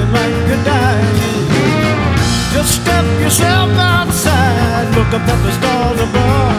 feeling like a dime. Just step yourself outside, look up at the stars above.